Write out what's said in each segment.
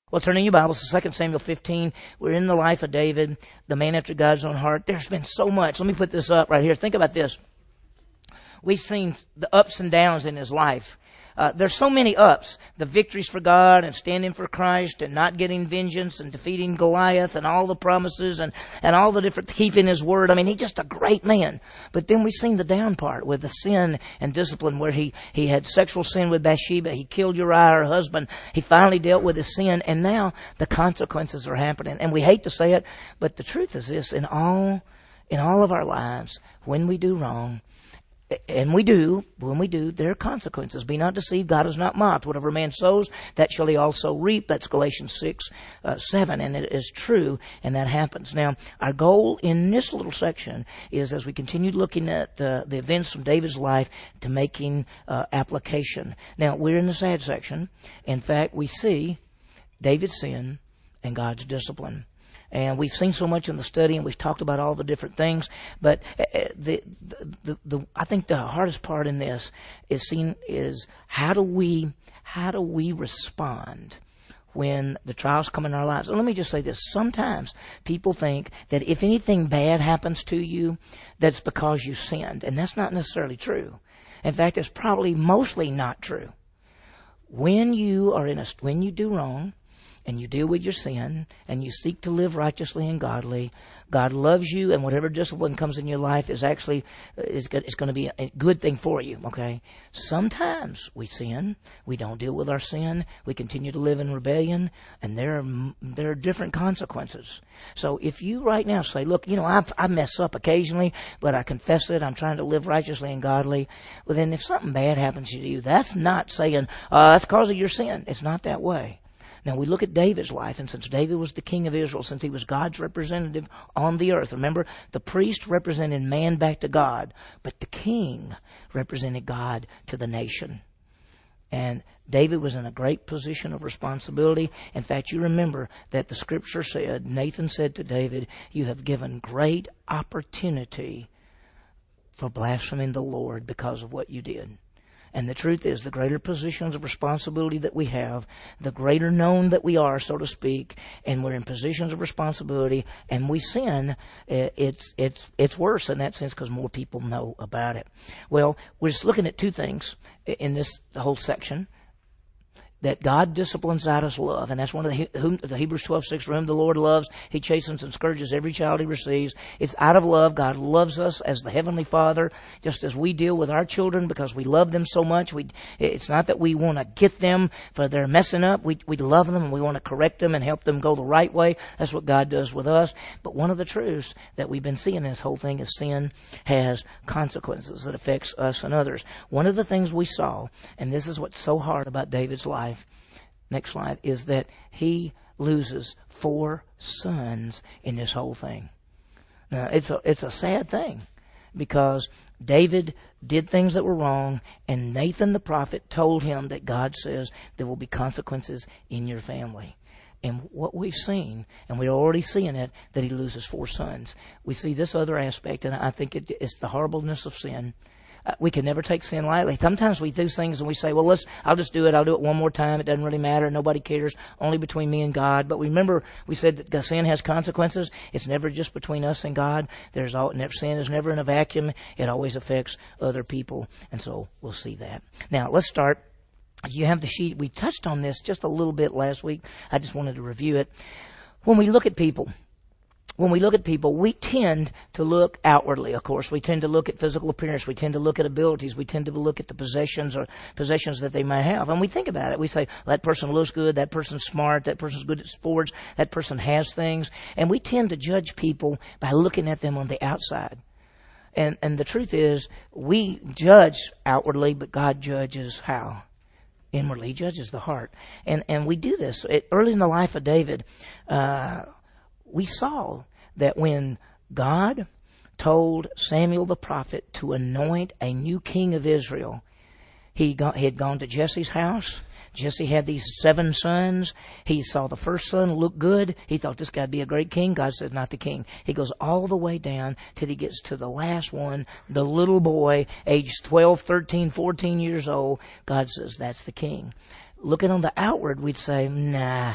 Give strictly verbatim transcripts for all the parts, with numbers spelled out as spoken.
Well, turn in your Bibles to Second Samuel fifteen. We're in the life of David, the man after God's own heart. There's been so much. Let me put this up right here. Think about this. We've seen the ups and downs in his life. Uh, there's so many ups. The victories for God and standing for Christ and not getting vengeance and defeating Goliath and all the promises and, and all the different, keeping his word. I mean, he's just a great man. But then we've seen the down part with the sin and discipline where he, he had sexual sin with Bathsheba. He killed Uriah, her husband. He finally dealt with his sin. And now the consequences are happening. And we hate to say it, but the truth is this, in all, in all of our lives, when we do wrong, and we do, when we do, there are consequences. Be not deceived, God is not mocked. Whatever man sows, that shall he also reap. That's Galatians six, uh, seven, and it is true, and that happens. Now, our goal in this little section is, as we continue looking at uh, the events from David's life, to making uh, application. Now, we're in the sad section. In fact, we see David's sin and God's discipline. And we've seen so much in the study, and we've talked about all the different things. But the, the, the, the I think the hardest part in this is seen is how do we how do we respond when the trials come in our lives? And let me just say this: sometimes people think that if anything bad happens to you, that's because you sinned, and that's not necessarily true. In fact, it's probably mostly not true. When you are in a when you do wrong, and you deal with your sin, and you seek to live righteously and godly, God loves you, and whatever discipline comes in your life is actually is going to be a good thing for you, okay? Sometimes we sin. We don't deal with our sin. We continue to live in rebellion, and there are, there are different consequences. So if you right now say, look, you know, I've, I mess up occasionally, but I confess it. I'm trying to live righteously and godly. Well, then if something bad happens to you, that's not saying, uh, that's because of your sin. It's not that way. Now, we look at David's life, and since David was the king of Israel, since he was God's representative on the earth, remember, the priest represented man back to God, but the king represented God to the nation. And David was in a great position of responsibility. In fact, you remember that the scripture said, Nathan said to David, you have given great opportunity for blaspheming the Lord because of what you did. And the truth is, the greater positions of responsibility that we have, the greater known that we are, so to speak, and we're in positions of responsibility, and we sin, it's it's it's worse in that sense because more people know about it. Well, we're just looking at two things in this whole section. That God disciplines out of love. And that's one of the, whom, the Hebrews twelve six, for whom the Lord loves, He chastens and scourges every child He receives. It's out of love. God loves us as the Heavenly Father, just as we deal with our children because we love them so much. We, it's not that we want to get them for their messing up. We, we love them and we want to correct them and help them go the right way. That's what God does with us. But one of the truths that we've been seeing in this whole thing is sin has consequences that affects us and others. One of the things we saw, and this is what's so hard about David's life, next slide, is that he loses four sons in this whole thing. Now, it's a, it's a sad thing because David did things that were wrong, and Nathan the prophet told him that God says there will be consequences in your family. And what we've seen, and we're already seeing it, that he loses four sons. We see this other aspect, and I think it, it's the horribleness of sin. Uh, we can never take sin lightly. Sometimes we do things and we say, well, let's, I'll just do it. I'll do it one more time. It doesn't really matter. Nobody cares. Only between me and God. But remember, we said that sin has consequences. It's never just between us and God. There's all, sin is never in a vacuum. It always affects other people. And so we'll see that. Now, let's start. You have the sheet. We touched on this just a little bit last week. I just wanted to review it. When we look at people, When we look at people, we tend to look outwardly, of course. We tend to look at physical appearance. We tend to look at abilities. We tend to look at the possessions or possessions that they may have. And we think about it. We say, that person looks good. That person's smart. That person's good at sports. That person has things. And we tend to judge people by looking at them on the outside. And, and the truth is, we judge outwardly, but God judges how? Inwardly. He judges the heart. And, and we do this. It, early in the life of David, uh, we saw that when God told Samuel the prophet to anoint a new king of Israel, he, got, he had gone to Jesse's house. Jesse had these seven sons. He saw the first son look good. He thought this guy'd be a great king. God said, not the king. He goes all the way down till he gets to the last one, the little boy, aged twelve, thirteen, fourteen years old. God says, that's the king. Looking on the outward, we'd say, nah,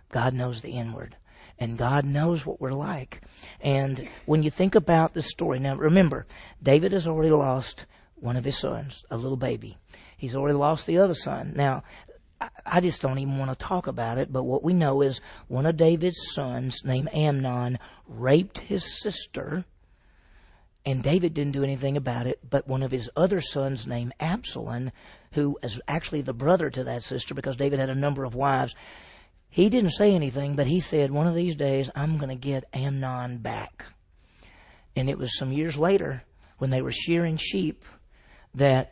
God knows the inward. And God knows what we're like. And when you think about this story, now remember, David has already lost one of his sons, a little baby. He's already lost the other son. Now, I just don't even want to talk about it, but what we know is one of David's sons, named Amnon, raped his sister, and David didn't do anything about it, but one of his other sons, named Absalom, who is actually the brother to that sister, because David had a number of wives, he didn't say anything, but he said, one of these days, I'm going to get Amnon back. And it was some years later, when they were shearing sheep, that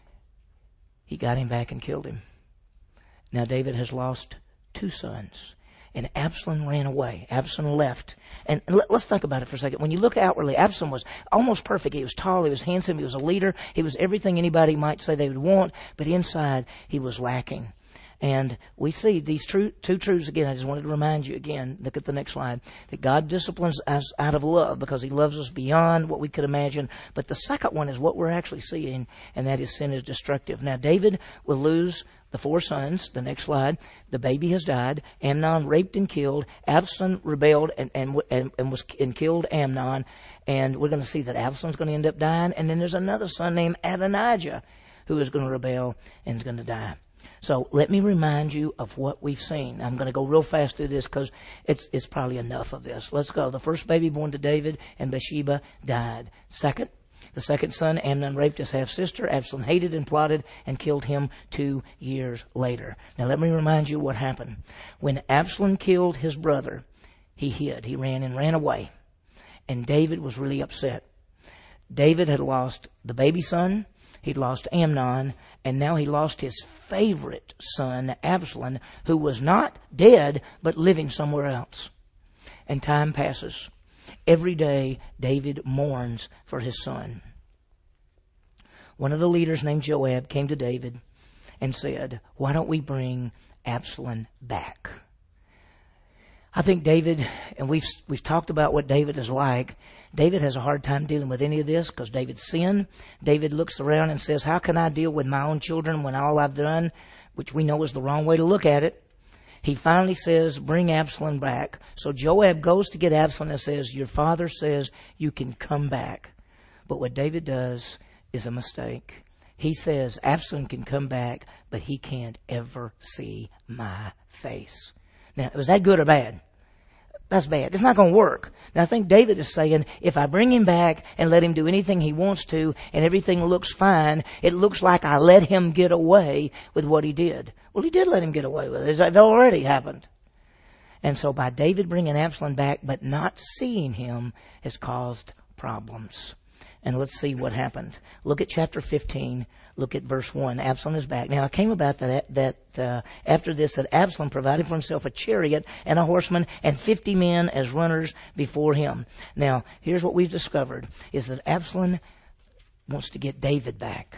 he got him back and killed him. Now David has lost two sons. And Absalom ran away. Absalom left. And let's think about it for a second. When you look outwardly, Absalom was almost perfect. He was tall, he was handsome, he was a leader, he was everything anybody might say they would want, but inside he was lacking. And we see these true, two truths again. I just wanted to remind you again, look at the next slide, that God disciplines us out of love because He loves us beyond what we could imagine. But the second one is what we're actually seeing, and that is sin is destructive. Now David will lose the four sons. The next slide. The baby has died. Amnon raped and killed. Absalom rebelled and, and, and, and was and killed Amnon. And we're going to see that Absalom's going to end up dying. And then there's another son named Adonijah who is going to rebel and is going to die. So let me remind you of what we've seen. I'm going to go real fast through this because it's it's probably enough of this. Let's go. The first baby born to David and Bathsheba died. Second, the second son, Amnon, raped his half-sister. Absalom hated and plotted and killed him two years later. Now let me remind you what happened. When Absalom killed his brother, he hid. He ran and ran away. And David was really upset. David had lost the baby son. He'd lost Amnon, and now he lost his favorite son, Absalom, who was not dead, but living somewhere else. And time passes. Every day, David mourns for his son. One of the leaders named Joab came to David and said, why don't we bring Absalom back? I think David, and we've we've talked about what David is like. David has a hard time dealing with any of this because David sinned. David looks around and says, how can I deal with my own children when all I've done, which we know is the wrong way to look at it. He finally says, bring Absalom back. So Joab goes to get Absalom and says, your father says you can come back. But what David does is a mistake. He says Absalom can come back, but he can't ever see my face. Now, was that good or bad? That's bad. It's not going to work. Now, I think David is saying, if I bring him back and let him do anything he wants to and everything looks fine, it looks like I let him get away with what he did. Well, he did let him get away with it. It already happened. And so by David bringing Absalom back but not seeing him has caused problems. And let's see what happened. Look at chapter fifteen. Look at verse one. Absalom is back. Now, it came about that that uh, after this that Absalom provided for himself a chariot and a horseman and fifty men as runners before him. Now, here's what we've discovered, is that Absalom wants to get David back.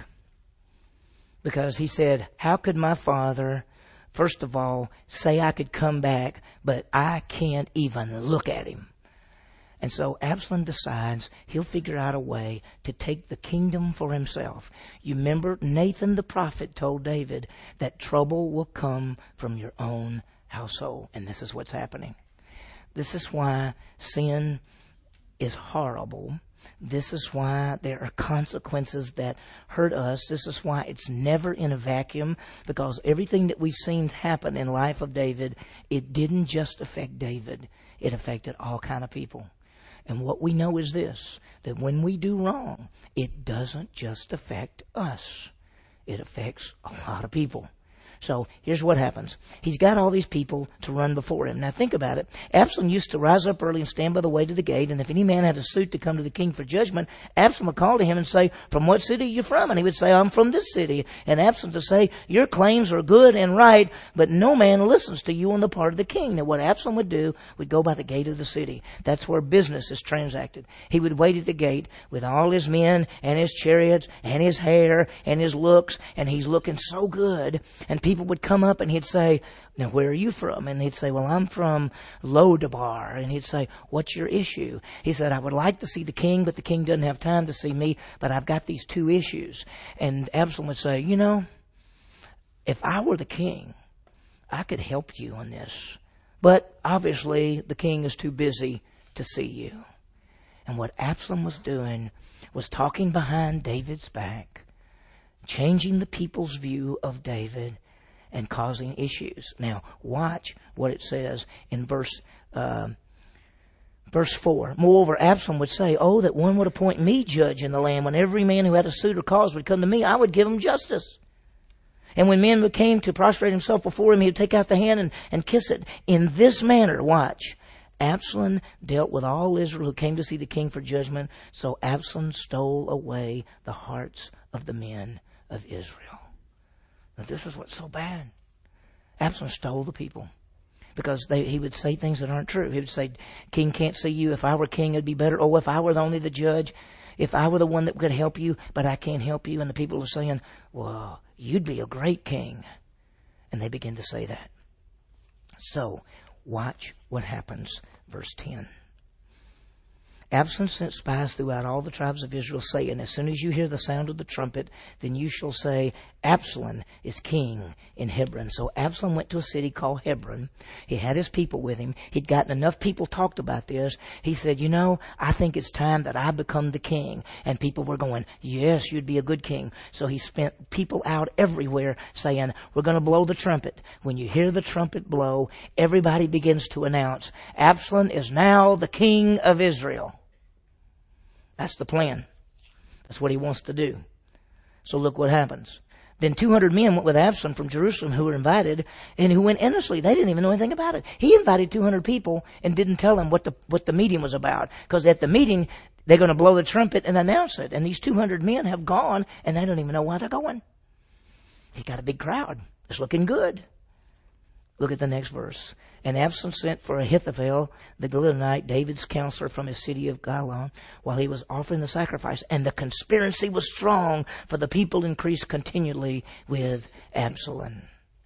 Because he said, how could my father, first of all, say I could come back, but I can't even look at him? And so Absalom decides he'll figure out a way to take the kingdom for himself. You remember Nathan the prophet told David that trouble will come from your own household. And this is what's happening. This is why sin is horrible. This is why there are consequences that hurt us. This is why it's never in a vacuum, because everything that we've seen happen in the life of David, it didn't just affect David. It affected all kind of people. And what we know is this, that when we do wrong, it doesn't just affect us. It affects a lot of people. So here's what happens. He's got all these people to run before him. Now think about it. Absalom used to rise up early and stand by the way to the gate, and if any man had a suit to come to the king for judgment, Absalom would call to him and say, from what city are you from? And he would say, I'm from this city. And Absalom to say, your claims are good and right, but no man listens to you on the part of the king. Now what Absalom would do, would go by the gate of the city. That's where business is transacted. He would wait at the gate with all his men and his chariots and his hair and his looks, and he's looking so good. And people would come up and he'd say, now where are you from? And he'd say, well, I'm from Lodabar. And he'd say, what's your issue? He said, I would like to see the king, but the king doesn't have time to see me, but I've got these two issues. And Absalom would say, you know, if I were the king, I could help you on this, But obviously the king is too busy to see you. And what Absalom was doing was talking behind David's back, changing the people's view of David and causing issues. Now, watch what it says in verse uh, verse four. Moreover, Absalom would say, oh, that one would appoint me judge in the land. When every man who had a suit or cause would come to me, I would give him justice. And when men came to prostrate himself before him, he would take out the hand and, and kiss it. In this manner, watch, Absalom dealt with all Israel who came to see the king for judgment. So Absalom stole away the hearts of the men of Israel. Now this is what's so bad. Absalom stole the people. Because they, he would say things that aren't true. He would say, king can't see you. If I were king, it'd be better. Oh, if I were only the judge. If I were the one that could help you, but I can't help you. And the people are saying, well, you'd be a great king. And they begin to say that. So, watch what happens. Verse ten. Absalom sent spies throughout all the tribes of Israel, saying, as soon as you hear the sound of the trumpet, then you shall say, Absalom is king in Hebron. So Absalom went to a city called Hebron. He had his people with him. He'd gotten enough people talked about this. He said, you know, I think it's time that I become the king. And people were going, yes, you'd be a good king. So he spent people out everywhere saying, we're going to blow the trumpet. When you hear the trumpet blow, everybody begins to announce, Absalom is now the king of Israel. That's the plan. That's what he wants to do. So look what happens. Then two hundred men went with Absalom from Jerusalem who were invited and who went innocently. They didn't even know anything about it. He invited two hundred people and didn't tell them what the, what the meeting was about. Because at the meeting, they're going to blow the trumpet and announce it. And these two hundred men have gone and they don't even know why they're going. He's got a big crowd. It's looking good. Look at the next verse. And Absalom sent for Ahithophel, the Gilonite, David's counselor from his city of Gihon, while he was offering the sacrifice. And the conspiracy was strong, for the people increased continually with Absalom.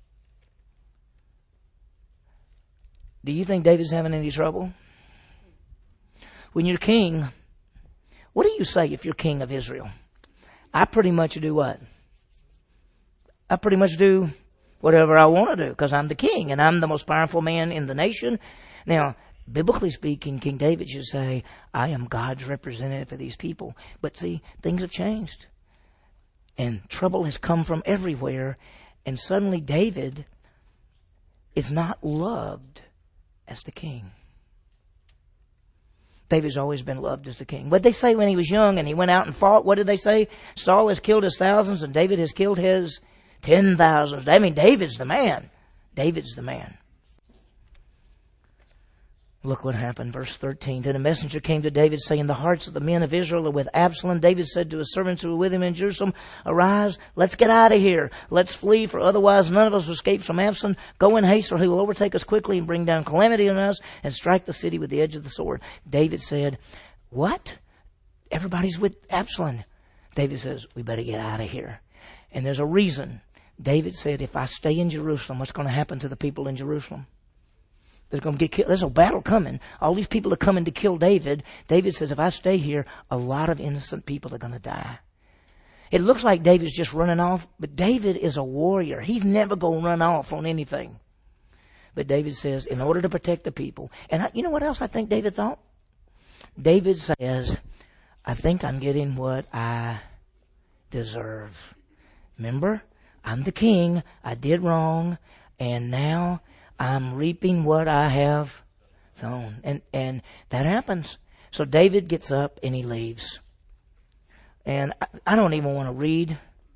Do you think David's having any trouble? When you're king, what do you say if you're king of Israel? I pretty much do what? I pretty much do whatever I want to do, because I'm the king and I'm the most powerful man in the nation. Now, biblically speaking, King David should say, I am God's representative for these people. But see, things have changed. And trouble has come from everywhere. And suddenly David is not loved as the king. David's always been loved as the king. What did they say when he was young and he went out and fought? What did they say? Saul has killed his thousands and David has killed his ten thousands. I mean, David's the man. David's the man. Look what happened. Verse thirteen. Then a messenger came to David saying, the hearts of the men of Israel are with Absalom. David said to his servants who were with him in Jerusalem, arise, let's get out of here. Let's flee, for otherwise none of us will escape from Absalom. Go in haste, or he will overtake us quickly and bring down calamity on us and strike the city with the edge of the sword. David said, what? Everybody's with Absalom. David says, we better get out of here. And there's a reason. David said, if I stay in Jerusalem, what's going to happen to the people in Jerusalem? They're going to get killed. There's a battle coming. All these people are coming to kill David. David says, if I stay here, a lot of innocent people are going to die. It looks like David's just running off, but David is a warrior. He's never going to run off on anything. But David says, in order to protect the people. And I, you know what else I think David thought? David says, I think I'm getting what I deserve. Remember? I'm the king. I did wrong. And now I'm reaping what I have sown. And, and that happens. So David gets up and he leaves. And I, I don't even want to read.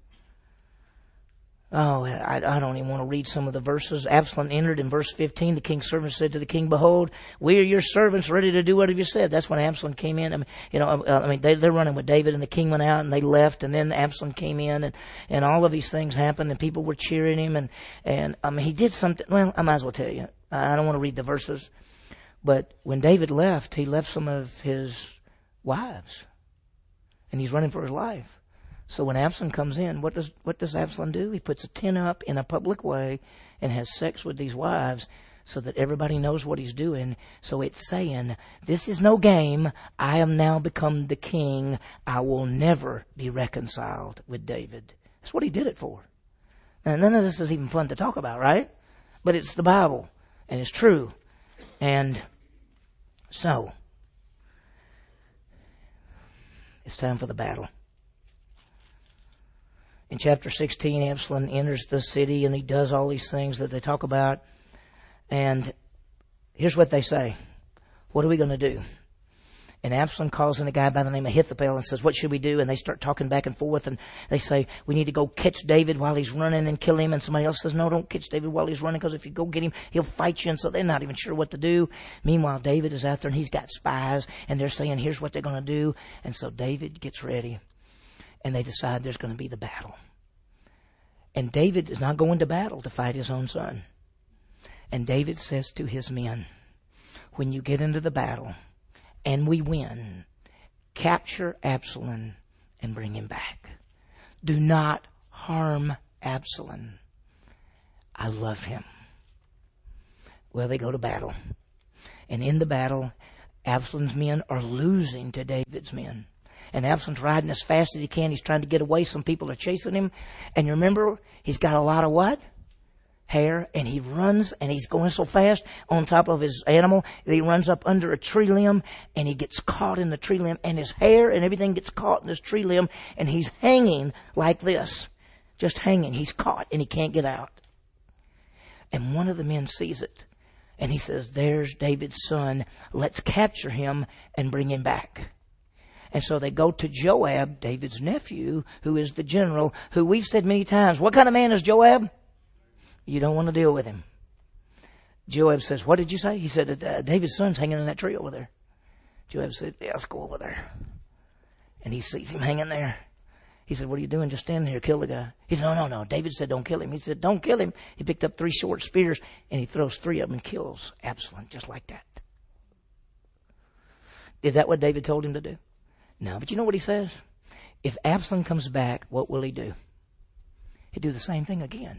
Oh, I, I don't even want to read some of the verses. Absalom entered in verse fifteen. The king's servant said to the king, behold, we are your servants, ready to do whatever you said. That's when Absalom came in. I mean, you know, I mean, they, they're running with David, and the king went out and they left, and then Absalom came in, and, and all of these things happened, and people were cheering him, and, and, I mean, he did something. Well, I might as well tell you. I don't want to read the verses, but when David left, he left some of his wives, and he's running for his life. So when Absalom comes in, what does what does Absalom do? He puts a tent up in a public way and has sex with these wives so that everybody knows what he's doing. So it's saying, this is no game. I am now become the king. I will never be reconciled with David. That's what he did it for. And none of this is even fun to talk about, right? But it's the Bible, and it's true. And so, it's time for the battle. In chapter sixteen, Absalom enters the city and he does all these things that they talk about. And here's what they say. What are we going to do? And Absalom calls in a guy by the name of Ahithophel and says, what should we do? And they start talking back and forth. And they say, we need to go catch David while he's running and kill him. And somebody else says, no, don't catch David while he's running, because if you go get him, he'll fight you. And so they're not even sure what to do. Meanwhile, David is out there and he's got spies. And they're saying, here's what they're going to do. And so David gets ready. And they decide there's going to be the battle. And David is not going to battle to fight his own son. And David says to his men, when you get into the battle, and we win, capture Absalom and bring him back. Do not harm Absalom. I love him. Well, they go to battle. And in the battle, Absalom's men are losing to David's men. And Absalom's riding as fast as he can. He's trying to get away. Some people are chasing him. And you remember, he's got a lot of what? Hair, and he runs, and he's going so fast on top of his animal that he runs up under a tree limb, and he gets caught in the tree limb, and his hair and everything gets caught in this tree limb, and he's hanging like this, just hanging. He's caught, and he can't get out. And one of the men sees it, and he says, there's David's son. Let's capture him and bring him back. And so they go to Joab, David's nephew, who is the general, who we've said many times, what kind of man is Joab? You don't want to deal with him. Joab says, what did you say? He said, uh, David's son's hanging in that tree over there. Joab said, yeah, let's go over there. And he sees him hanging there. He said, what are you doing? Just standing here. Kill the guy. He said, no, no, no. David said, don't kill him. He said, don't kill him. He picked up three short spears and he throws three of them and kills Absalom just like that. Is that what David told him to do? No, but you know what he says? If Absalom comes back, what will he do? He'll do the same thing again.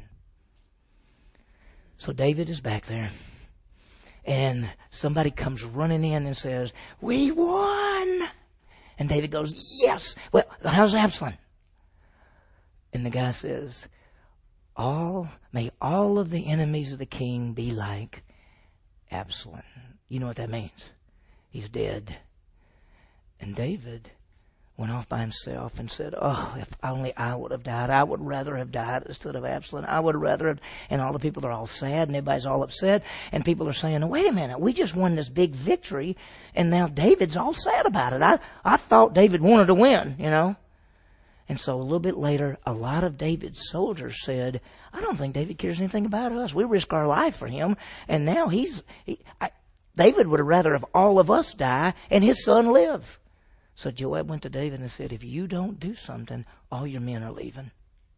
So David is back there, and somebody comes running in and says, we won! And David goes, yes! Well, how's Absalom? And the guy says, all, may all of the enemies of the king be like Absalom. You know what that means? He's dead. And David went off by himself and said, oh, if only I would have died. I would rather have died instead of Absalom. I would rather have, and all the people are all sad and everybody's all upset. And people are saying, oh, wait a minute, we just won this big victory and now David's all sad about it. I, I thought David wanted to win, you know. And so a little bit later, a lot of David's soldiers said, I don't think David cares anything about us. We risk our life for him. And now he's, he, I, David would have rather have all of us die and his son live. So Joab went to David and said, if you don't do something, all your men are leaving.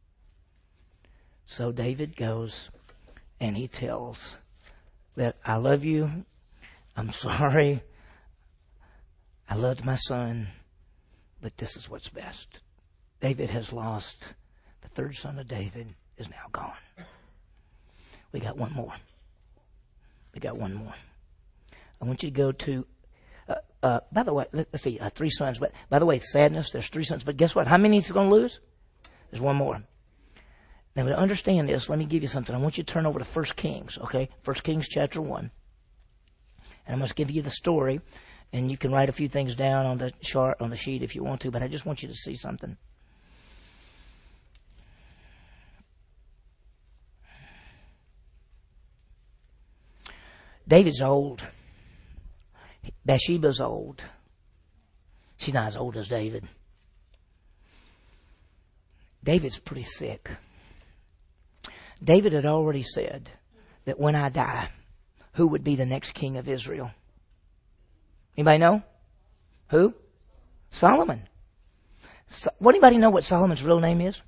So David goes and he tells that I love you. I'm sorry. I loved my son, but this is what's best. David has lost. The third son of David is now gone. We got one more. We got one more. I want you to go to Uh, uh, by the way, let, let's see, uh, three sons. But by the way, sadness, there's three sons. But guess what? How many is he going to lose? There's one more. Now, to understand this, let me give you something. I want you to turn over to First Kings, okay? First Kings chapter one. And I'm going to give you the story. And you can write a few things down on the chart, on the sheet if you want to. But I just want you to see something. David's old. Bathsheba's old. She's not as old as David. David's pretty sick. David had already said that when I die, who would be the next king of Israel? Anybody know? Who? Solomon. So, what, anybody know what Solomon's real name is?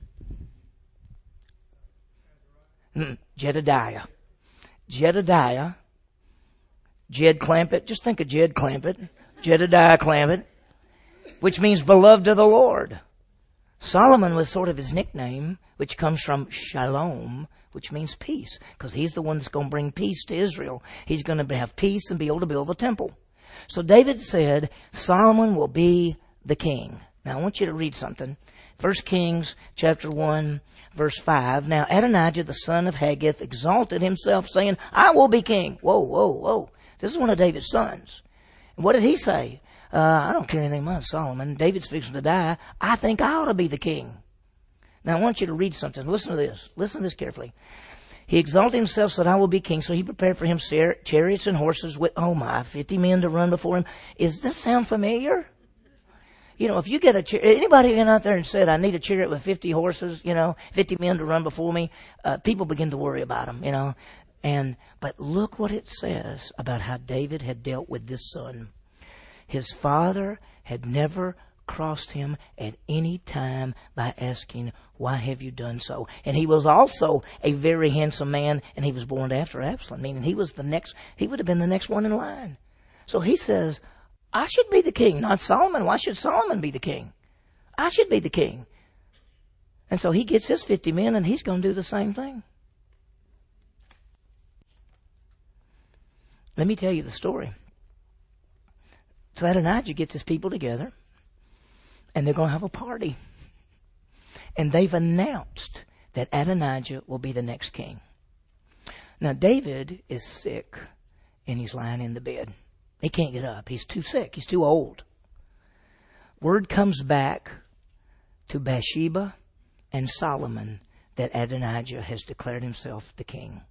Mm, Jedediah. Jedediah. Jed Clampett. Just think of Jed Clampett. Jedediah Clampett. Which means beloved of the Lord. Solomon was sort of his nickname, which comes from Shalom, which means peace. Because he's the one that's going to bring peace to Israel. He's going to have peace and be able to build the temple. So David said, Solomon will be the king. Now I want you to read something. First Kings chapter one, verse five. Now Adonijah, the son of Haggith, exalted himself, saying, I will be king. Whoa, whoa, whoa. This is one of David's sons. And what did he say? Uh, I don't care anything about Solomon. David's fixing to die. I think I ought to be the king. Now I want you to read something. Listen to this. Listen to this carefully. He exalted himself so that I will be king. So he prepared for him chariots and horses with, oh my, fifty men to run before him. Does this sound familiar? You know, if you get a chariot, anybody went out there and said, I need a chariot with fifty horses, you know, fifty men to run before me, uh, people begin to worry about them, you know. And, but look what it says about how David had dealt with this son. His father had never crossed him at any time by asking, why have you done so? And he was also a very handsome man, and he was born after Absalom, meaning he was the next, he would have been the next one in line. So he says, I should be the king, not Solomon. Why should Solomon be the king? I should be the king. And so he gets his fifty men, and he's going to do the same thing. Let me tell you the story. So Adonijah gets his people together, and they're going to have a party. And they've announced that Adonijah will be the next king. Now, David is sick, and he's lying in the bed. He can't get up. He's too sick. He's too old. Word comes back to Bathsheba and Solomon that Adonijah has declared himself the king.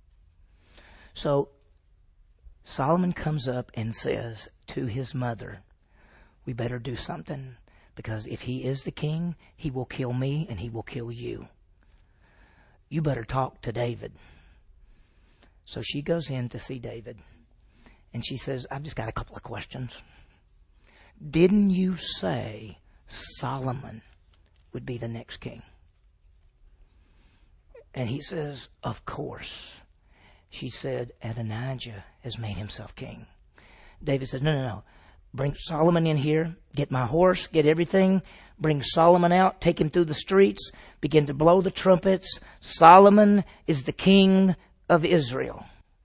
So Solomon comes up and says to his mother, we better do something, because if he is the king, he will kill me and he will kill you. You better talk to David. So she goes in to see David, and she says, I've just got a couple of questions. Didn't you say Solomon would be the next king? And he says, of course. She said, Adonijah has made himself king. David said, no, no, no. Bring Solomon in here. Get my horse. Get everything. Bring Solomon out. Take him through the streets. Begin to blow the trumpets. Solomon is the king of Israel.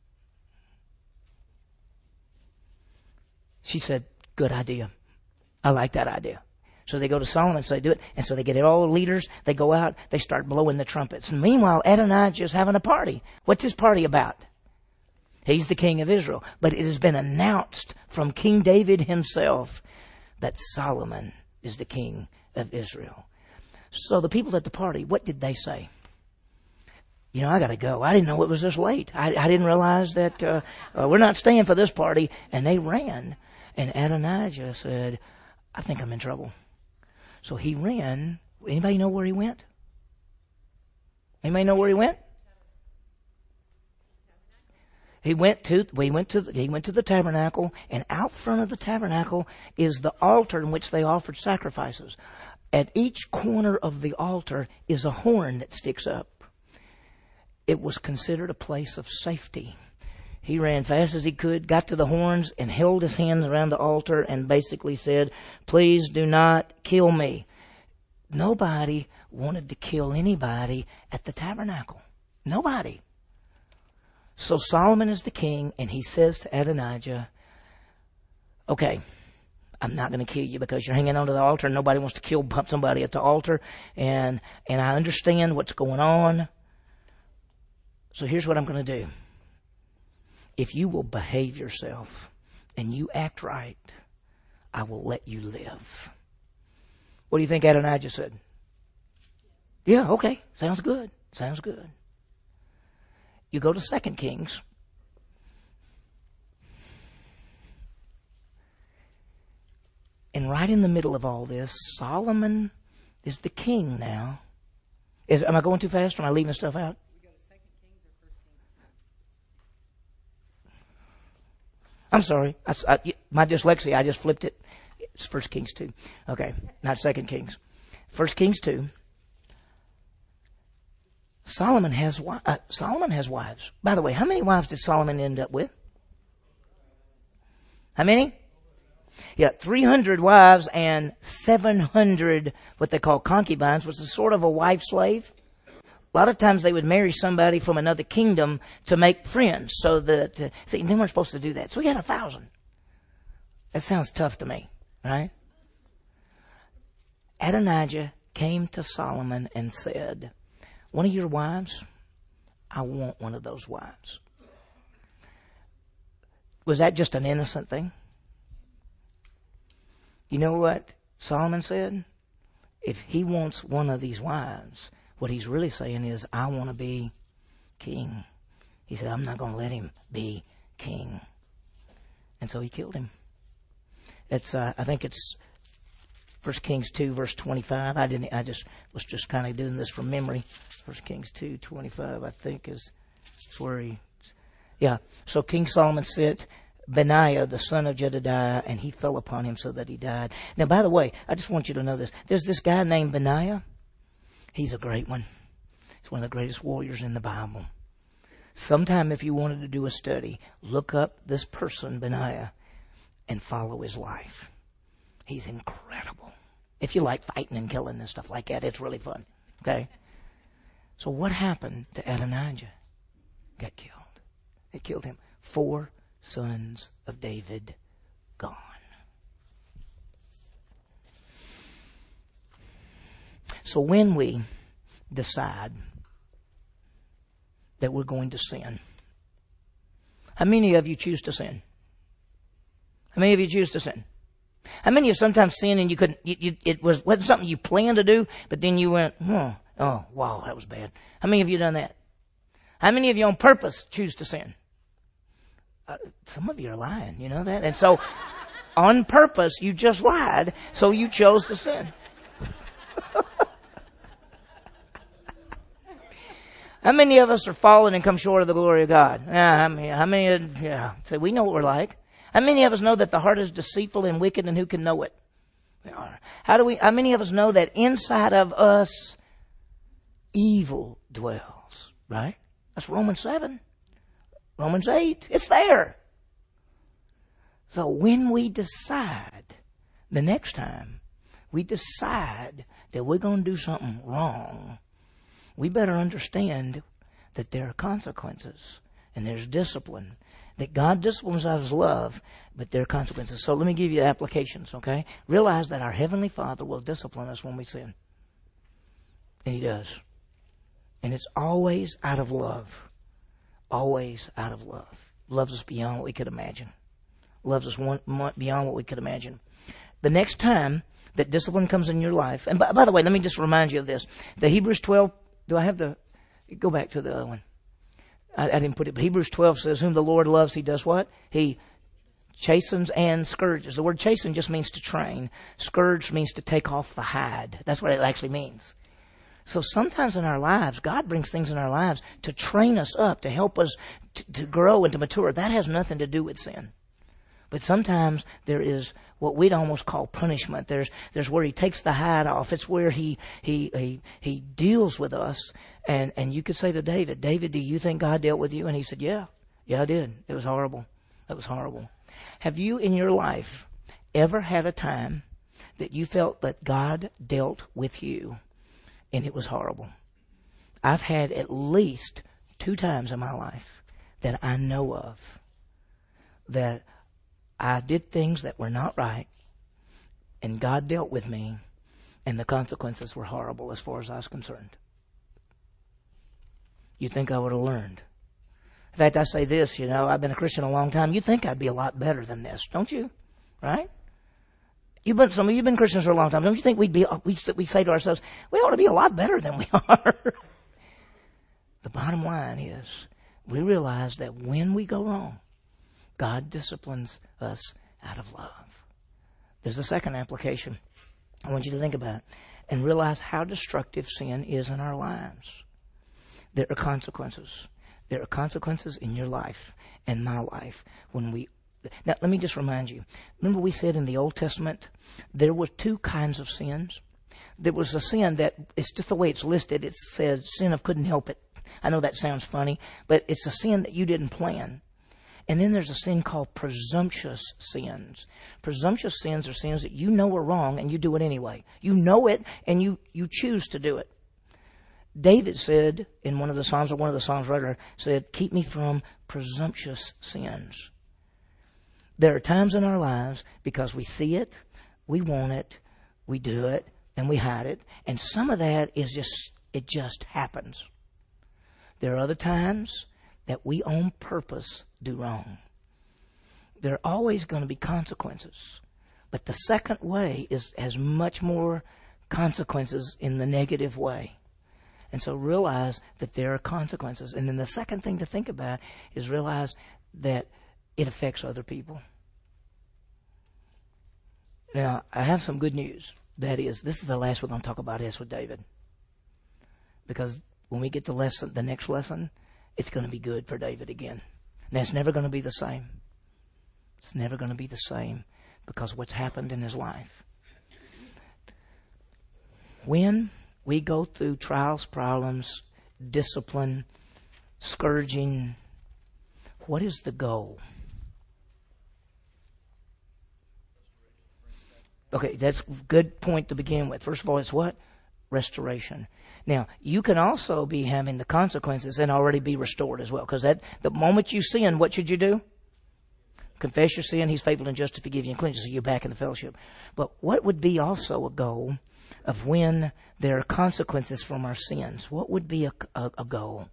She said, good idea. I like that idea. So they go to Solomon and say, do it. And so they get all the leaders. They go out. They start blowing the trumpets. And meanwhile, Adonijah is having a party. What's his party about? He's the king of Israel. But it has been announced from King David himself that Solomon is the king of Israel. So the people at the party, what did they say? You know, I got to go. I didn't know it was this late. I, I didn't realize that uh, uh, we're not staying for this party. And they ran. And Adonijah said, I think I'm in trouble. So he ran. Anybody know where he went? Anybody know where he went? He went to he went to the, he went to the tabernacle, and out front of the tabernacle is the altar in which they offered sacrifices. At each corner of the altar is a horn that sticks up. It was considered a place of safety. He ran fast as he could, got to the horns, and held his hands around the altar and basically said, please do not kill me. Nobody wanted to kill anybody at the tabernacle. Nobody. So Solomon is the king, and he says to Adonijah, okay, I'm not going to kill you because you're hanging onto the altar and nobody wants to kill somebody at the altar, and, and I understand what's going on. So here's what I'm going to do. If you will behave yourself and you act right, I will let you live. What do you think Adonijah said? Yeah, okay. Sounds good. Sounds good. You go to Second Kings. And right in the middle of all this, Solomon is the king now. Is, am I going too fast or am I leaving stuff out? I'm sorry. I, I, my dyslexia, I just flipped it. It's First Kings two. Okay, not Second Kings. First Kings two. Solomon has uh, Solomon has wives. By the way, how many wives did Solomon end up with? How many? Yeah, three hundred wives and seven hundred what they call concubines, which is sort of a wife slave. A lot of times they would marry somebody from another kingdom to make friends, so that uh, see, they weren't supposed to do that. So we had a thousand. That sounds tough to me, right? Adonijah came to Solomon and said, one of your wives, I want one of those wives. Was that just an innocent thing? You know what Solomon said? If he wants one of these wives, what he's really saying is, I want to be king. He said, I'm not going to let him be king. And so he killed him. It's, uh, I think it's First Kings two, verse twenty-five. I didn't, I just was just kind of doing this from memory. First Kings two, twenty-five, I think is, is where he, yeah. So King Solomon sent Benaiah, the son of Jedidiah, and he fell upon him so that he died. Now, by the way, I just want you to know this. There's this guy named Benaiah. He's a great one. He's one of the greatest warriors in the Bible. Sometime if you wanted to do a study, look up this person, Benaiah, and follow his life. He's incredible. If you like fighting and killing and stuff like that, it's really fun. Okay? So what happened to Adonijah? Got killed. It killed him. Four sons of David gone. So when we decide that we're going to sin, how many of you choose to sin? How many of you choose to sin? How many of you sometimes sin and you couldn't, you, you, it was, wasn't something you planned to do, but then you went, oh, oh, wow, that was bad. How many of you done that? How many of you on purpose choose to sin? Uh, some of you are lying, you know that? And so, on purpose, you just lied, so you chose to sin. How many of us are fallen and come short of the glory of God? Yeah, how many, how many, yeah, so we know what we're like. How many of us know that the heart is deceitful and wicked, and who can know it? How do we, how many of us know that inside of us evil dwells, right? That's Romans seven. Romans eight. It's there. So when we decide, the next time we decide that we're going to do something wrong, we better understand that there are consequences and there's discipline. That God disciplines out of His love, but there are consequences. So let me give you the applications, okay? Realize that our Heavenly Father will discipline us when we sin. And He does. And it's always out of love. Always out of love. Loves us beyond what we could imagine. Loves us one, beyond what we could imagine. The next time that discipline comes in your life, and by, by the way, let me just remind you of this. The Hebrews twelve, do I have the, go back to the other one. I, I didn't put it, but Hebrews twelve says, whom the Lord loves, He does what? He chastens and scourges. The word chasten just means to train. Scourge means to take off the hide. That's what it actually means. So sometimes in our lives, God brings things in our lives to train us up, to help us to, to grow and to mature. That has nothing to do with sin. But sometimes there is what we'd almost call punishment. There's there's where He takes the hide off. It's where He He He He deals with us. And and you could say to David, David, do you think God dealt with you? And he said, yeah, yeah, I did. It was horrible. It was horrible. Have you in your life ever had a time that you felt that God dealt with you and it was horrible? I've had at least two times in my life that I know of that I did things that were not right, and God dealt with me, and the consequences were horrible as far as I was concerned. You'd think I would have learned. In fact, I say this, you know, I've been a Christian a long time. You'd think I'd be a lot better than this, don't you? Right? You've been, some of you have been Christians for a long time. Don't you think we'd be, we, we say to ourselves, we ought to be a lot better than we are? The bottom line is, we realize that when we go wrong, God disciplines us out of love. There's a second application I want you to think about and realize how destructive sin is in our lives. There are consequences. There are consequences in your life and my life when we... Now, let me just remind you. Remember we said in the Old Testament there were two kinds of sins. There was a sin that, it's just the way it's listed, it says sin of couldn't help it. I know that sounds funny, but it's a sin that you didn't plan. And then there's a sin called presumptuous sins. Presumptuous sins are sins that you know are wrong and you do it anyway. You know it and you, you choose to do it. David said in one of the Psalms, or one of the Psalms writer said, keep me from presumptuous sins. There are times in our lives because we see it, we want it, we do it, and we hide it. And some of that is just, it just happens. There are other times that we on purpose do wrong. there are always going to be consequences. But the second way is has much more consequences in the negative way. And so realize that there are consequences. And then the second thing to think about is realize that it affects other people. Now, I have some good news. That is, this is the last we're going to talk about this with David. Because when we get the lesson, the next lesson, it's going to be good for David again. Now, it's never going to be the same. It's never going to be the same because of what's happened in his life. When we go through trials, problems, discipline, scourging, what is the goal? Okay, that's a good point to begin with. First of all, it's what? Restoration. Now, you can also be having the consequences and already be restored as well. Because that the moment you sin, what should you do? Confess your sin. He's faithful and just to forgive you and cleanse you, so you're back in the fellowship. But what would be also a goal of when there are consequences from our sins? What would be a, a, a goal?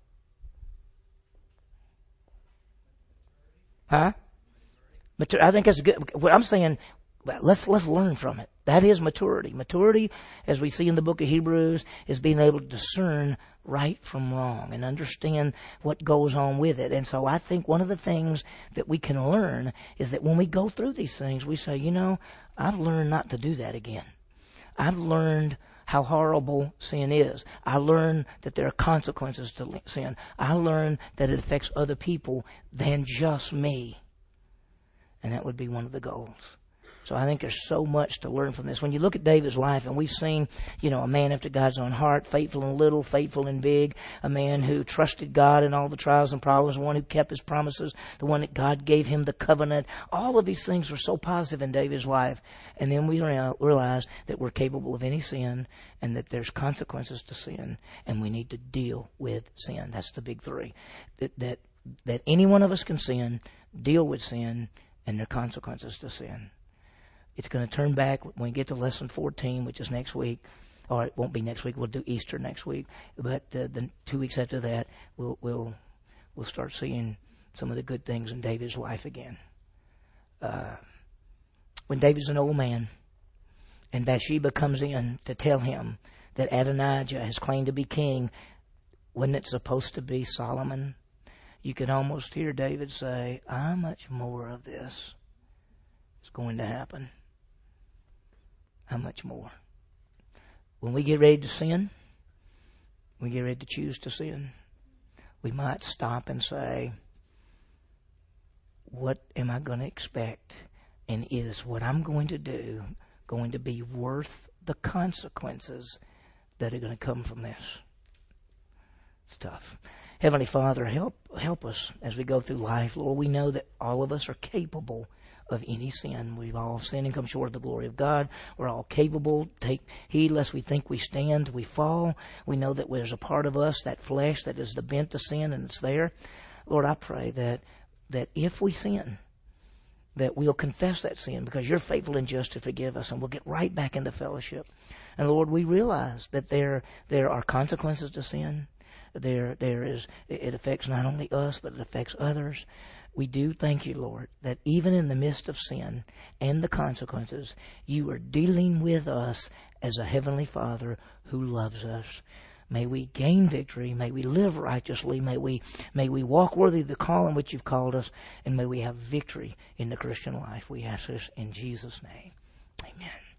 Huh? Matur- I think that's good. What I'm saying, let's let's learn from it. That is maturity. Maturity, as we see in the book of Hebrews, is being able to discern right from wrong and understand what goes on with it. And so I think one of the things that we can learn is that when we go through these things, we say, you know, I've learned not to do that again. I've learned how horrible sin is. I learned that there are consequences to sin. I learned that it affects other people than just me. And that would be one of the goals. So I think there's so much to learn from this. When you look at David's life, and we've seen, you know, a man after God's own heart, faithful in little, faithful in big, a man who trusted God in all the trials and problems, one who kept his promises, the one that God gave him the covenant. All of these things were so positive in David's life. And then we realize that we're capable of any sin and that there's consequences to sin, and we need to deal with sin. That's the big three. That, that, that any one of us can sin, deal with sin, and there are consequences to sin. It's going to turn back when we get to lesson fourteen, which is next week. Or it won't be next week. We'll do Easter next week. But uh, the two weeks after that, we'll we'll we'll start seeing some of the good things in David's life again. Uh, when David's an old man, and Bathsheba comes in to tell him that Adonijah has claimed to be king, wasn't it supposed to be Solomon? You could almost hear David say, "How much more of this is going to happen? How much more?" When we get ready to sin, we get ready to choose to sin, we might stop and say, what am I going to expect? And is what I'm going to do going to be worth the consequences that are going to come from this? It's tough. Heavenly Father, help help us as we go through life. Lord, we know that all of us are capable of any sin. We've all sinned and come short of the glory of God. We're all capable. Take heed lest we think we stand, we fall. We know that there's a part of us, that flesh, that is the bent to sin, and it's there. Lord, I pray that that if we sin, that we'll confess that sin because you're faithful and just to forgive us, and we'll get right back into fellowship. And Lord, we realize that there there are consequences to sin. There there is it affects not only us, but it affects others. We do thank you, Lord, that even in the midst of sin and the consequences, you are dealing with us as a Heavenly Father who loves us. May we gain victory. May we live righteously. May we may we walk worthy of the call in which you've called us. And may we have victory in the Christian life. We ask this in Jesus' name. Amen.